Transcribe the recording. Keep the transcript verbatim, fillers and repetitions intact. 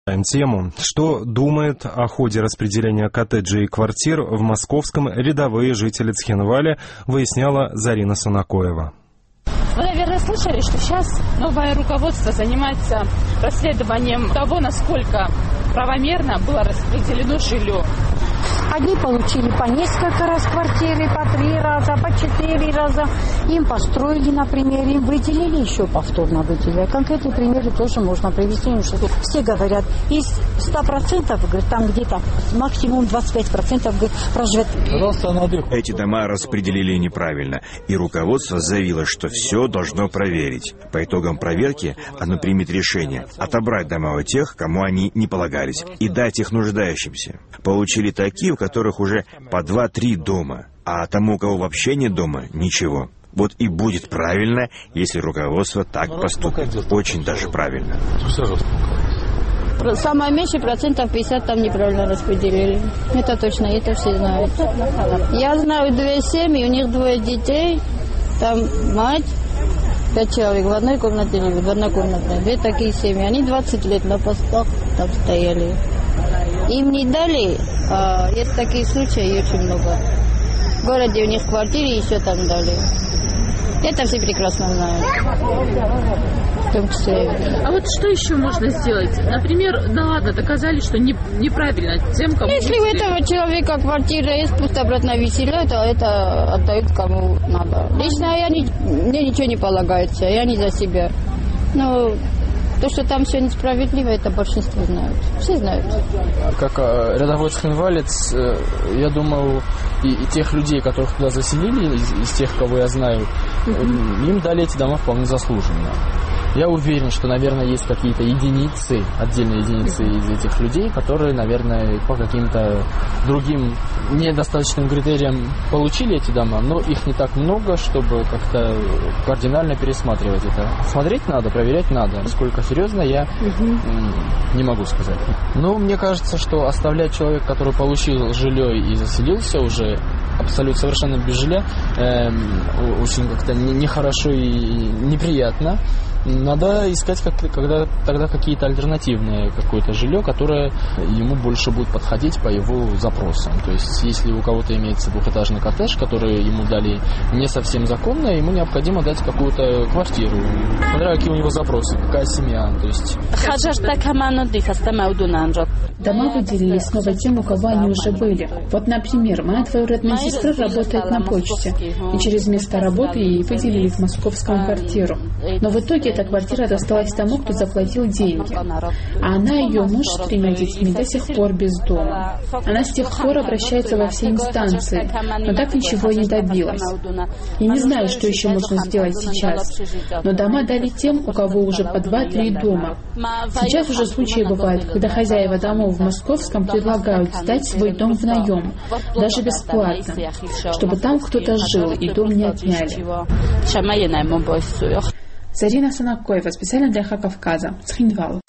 Тему. Что думает о ходе распределения коттеджей и квартир в московском рядовые жители Цхинваля, выясняла Зарина Санакоева. Вы, наверное, слышали, что сейчас новое руководство занимается расследованием того, насколько правомерно было распределено жилье. Одни получили по несколько раз квартиры, по три раза, по четыре раза. Им построили, например, им выделили, еще повторно выделили. Конкретные примеры тоже можно привести. Все говорят, из ста процентов, говорит, там где-то максимум двадцать пять процентов проживет. Эти дома распределили неправильно, и руководство заявило, что все должно проверить. По итогам проверки оно примет решение отобрать дома у тех, кому они не полагались, и дать их нуждающимся. Получили такие, у которых уже по два-три дома, а тому, у кого вообще нет дома, ничего. Вот и будет правильно, если руководство так поступит. Очень даже правильно. Самое меньше процентов пятьдесят там неправильно распределили. Это точно, это все знают. Я знаю две семьи, у них двое детей, там мать, пять человек в одной комнате, в однокомнатной. Две такие семьи. Они двадцать лет на постах там стояли. Им не дали, а есть такие случаи очень много. В городе у них в квартире еще там дали. Это все прекрасно знают. В том числе. А вот что еще можно сделать? Например, да ладно, доказали, что не, неправильно тем, кому... Если у этого человека квартира есть, пусть обратно выселяют, а это отдают кому надо. Лично я не, мне ничего не полагается, я не за себя. Но то, что там все несправедливо, это большинство знают. Все знают. Как рядовой цхинвалец, я думаю, и, и тех людей, которых туда заселили, из, из тех, кого я знаю, mm-hmm. им дали эти дома вполне заслуженно. Я уверен, что, наверное, есть какие-то единицы, отдельные единицы из этих людей, которые, наверное, по каким-то другим недостаточным критериям получили эти дома, но их не так много, чтобы как-то кардинально пересматривать это. Смотреть надо, проверять надо. Насколько серьезно, я угу. не могу сказать. Но мне кажется, что оставлять человека, который получил жилье и заселился уже абсолютно совершенно без жилья, э, очень как-то нехорошо и неприятно. Надо искать как, когда, тогда какие-то альтернативные какое-то жилье, которое ему больше будет подходить по его запросам. То есть, если у кого-то имеется двухэтажный коттедж, который ему дали не совсем законно, ему необходимо дать какую-то квартиру. Смотря какие у него запросы, какая семья. То есть... Дома выделили снова тем, у кого они уже были. Вот, например, моя двоюродная сестра работает на почте, и через место работы ей выделили в московском квартиру. Но в итоге эта квартира досталась тому, кто заплатил деньги. А она и ее муж с тремя детьми до сих пор без дома. Она с тех пор обращается во все инстанции, но так ничего и не добилась. Я не знаю, что еще можно сделать сейчас, но дома дали тем, у кого уже по два-три дома. Сейчас уже случаи бывают, когда хозяева домов в Московском предлагают сдать свой дом в наем, даже бесплатно, чтобы там кто-то жил и дом не отняли. Зарина Санакоева, специально для Ха Кавказа, Цхинвал.